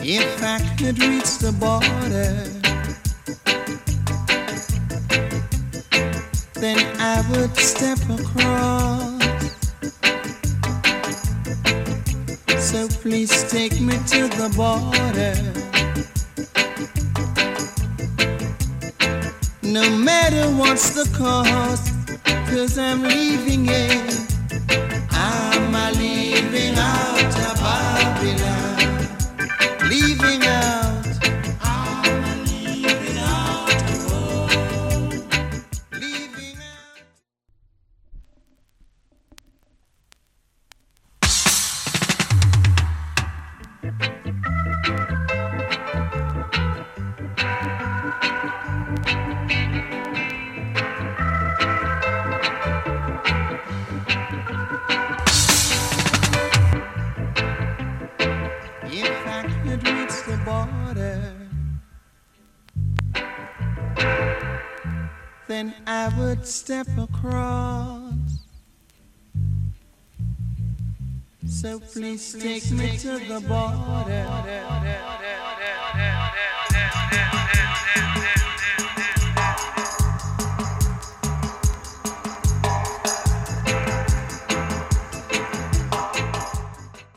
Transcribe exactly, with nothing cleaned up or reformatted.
If I could reach the border, then I would step across. So please take me to the border. No matter what's the cost, 'cause I'm leaving it. I'm a leaving out of Babylon. Leaving out. I'm a leaving out of home. Leaving out. If I could reach the border, then I would step across. So please take me to the border.